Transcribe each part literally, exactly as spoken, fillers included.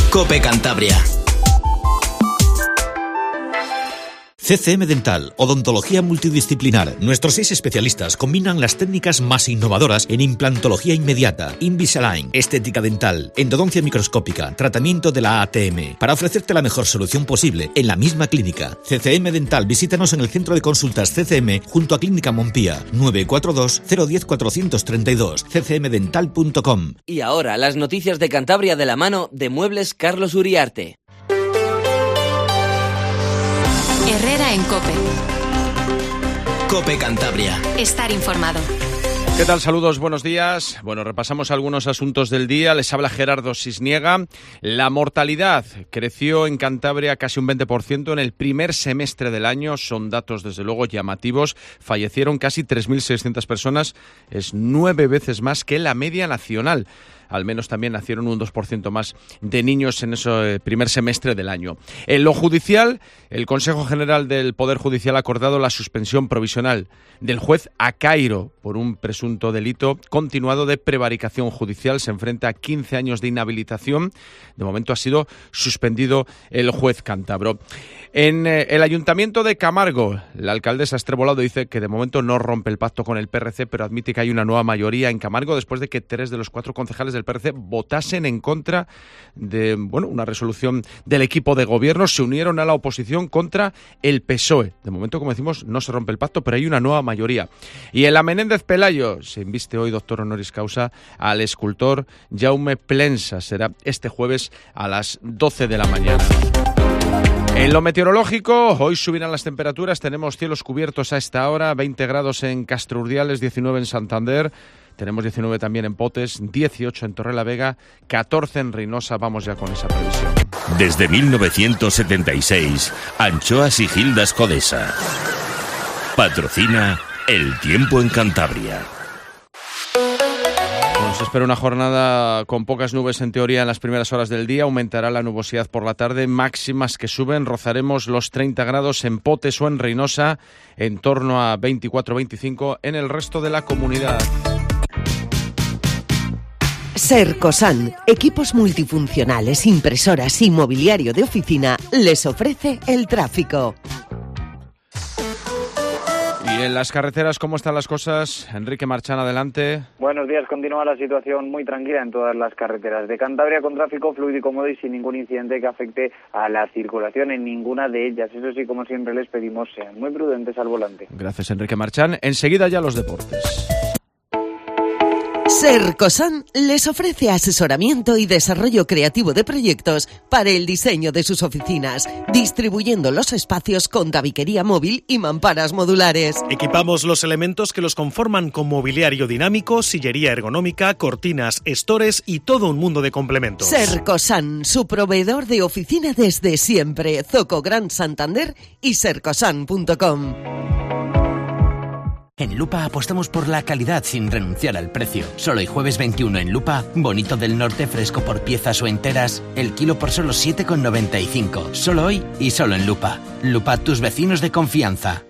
COPE Cantabria. C C M Dental, odontología multidisciplinar. Nuestros seis especialistas combinan las técnicas más innovadoras en implantología inmediata, Invisalign, estética dental, endodoncia microscópica, tratamiento de la A T M, para ofrecerte la mejor solución posible en la misma clínica. C C M Dental, visítanos en el Centro de Consultas C C M junto a Clínica Montpía, nueve cuatro dos, cero uno cero, cuatro tres dos, c c m dental punto com. Y ahora, las noticias de Cantabria de la mano de Muebles Carlos Uriarte. Herrera en COPE. COPE Cantabria. Estar informado. ¿Qué tal? Saludos, buenos días. Bueno, repasamos algunos asuntos del día. Les habla Gerardo Sisniega. La mortalidad creció en Cantabria casi un veinte por ciento en el primer semestre del año. Son datos, desde luego, llamativos. Fallecieron casi tres mil seiscientas personas. Es nueve veces más que la media nacional. Al menos también nacieron un dos por ciento más de niños en ese primer semestre del año. En lo judicial, el Consejo General del Poder Judicial ha acordado la suspensión provisional del juez Acairo por un presunto delito continuado de prevaricación judicial. Se enfrenta a quince años de inhabilitación. De momento ha sido suspendido el juez cántabro. En eh, el Ayuntamiento de Camargo, la alcaldesa Estrebolado dice que de momento no rompe el pacto con el P R C, pero admite que hay una nueva mayoría en Camargo después de que tres de los cuatro concejales del P R C votasen en contra de bueno, una resolución del equipo de gobierno. Se unieron a la oposición contra el P S O E. De momento, como decimos, no se rompe el pacto, pero hay una nueva mayoría. Y en la Menéndez Pelayo se inviste hoy, doctor honoris causa, al escultor Jaume Plensa. Será este jueves a las doce de la mañana. En lo meteorológico, hoy subirán las temperaturas. Tenemos cielos cubiertos a esta hora, veinte grados en Castro Urdiales, diecinueve en Santander. Tenemos diecinueve también en Potes, dieciocho en Torrelavega, catorce en Reynosa. Vamos ya con esa previsión. Desde mil novecientos setenta y seis, Anchoas y Gildas Codesa. Patrocina El Tiempo en Cantabria. Nos espera una jornada con pocas nubes en teoría en las primeras horas del día. Aumentará la nubosidad por la tarde, máximas que suben. Rozaremos los treinta grados en Potes o en Reynosa, en torno a veinticuatro veinticinco en el resto de la comunidad. Sercosan, equipos multifuncionales, impresoras y mobiliario de oficina, les ofrece el tráfico. Y en las carreteras, ¿cómo están las cosas? Enrique Marchán, adelante. Buenos días. Continúa la situación muy tranquila en todas las carreteras de Cantabria, con tráfico fluido y cómodo y sin ningún incidente que afecte a la circulación en ninguna de ellas. Eso sí, como siempre les pedimos, sean muy prudentes al volante. Gracias, Enrique Marchán. Enseguida ya los deportes. Sercosan les ofrece asesoramiento y desarrollo creativo de proyectos para el diseño de sus oficinas, distribuyendo los espacios con tabiquería móvil y mamparas modulares. Equipamos los elementos que los conforman con mobiliario dinámico, sillería ergonómica, cortinas, estores y todo un mundo de complementos. Sercosan, su proveedor de oficina desde siempre. Zoco Gran Santander y sercosan punto com. En Lupa apostamos por la calidad sin renunciar al precio. Solo el jueves veintiuno en Lupa, bonito del norte fresco por piezas o enteras, el kilo por solo siete con noventa y cinco. Solo hoy y solo en Lupa. Lupa, tus vecinos de confianza.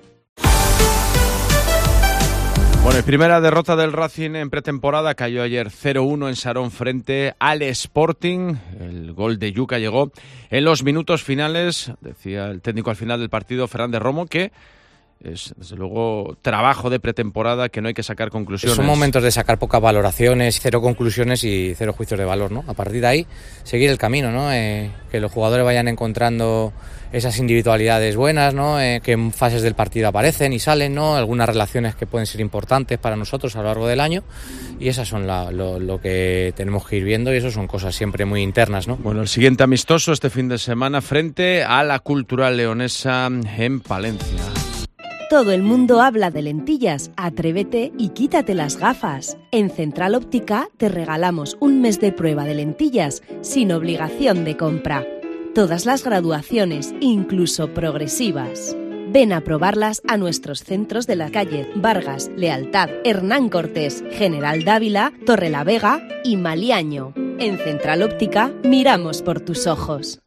Bueno, y primera derrota del Racing en pretemporada. Cayó ayer cero uno en Sarón frente al Sporting. El gol de Yuca llegó en los minutos finales. Decía el técnico al final del partido, Fernández Romo, que es, desde luego, trabajo de pretemporada, que no hay que sacar conclusiones. Son momentos de sacar pocas valoraciones, cero conclusiones y cero juicios de valor, ¿no? A partir de ahí, seguir el camino, ¿no? Eh, que los jugadores vayan encontrando esas individualidades buenas, ¿no? Eh, que en fases del partido aparecen y salen, ¿no? Algunas relaciones que pueden ser importantes para nosotros a lo largo del año, y esas son la, lo, lo que tenemos que ir viendo, y eso son cosas siempre muy internas, ¿no? Bueno, el siguiente amistoso este fin de semana frente a la Cultural Leonesa en Palencia. Todo el mundo habla de lentillas. Atrévete y quítate las gafas. En Central Óptica te regalamos un mes de prueba de lentillas sin obligación de compra. Todas las graduaciones, incluso progresivas. Ven a probarlas a nuestros centros de la calle Vargas, Lealtad, Hernán Cortés, General Dávila, Torrelavega y Maliaño. En Central Óptica miramos por tus ojos.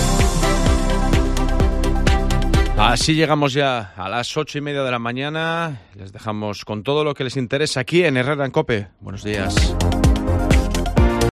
Así llegamos ya a las ocho y media de la mañana. Les dejamos con todo lo que les interesa aquí en Herrera en COPE. Buenos días.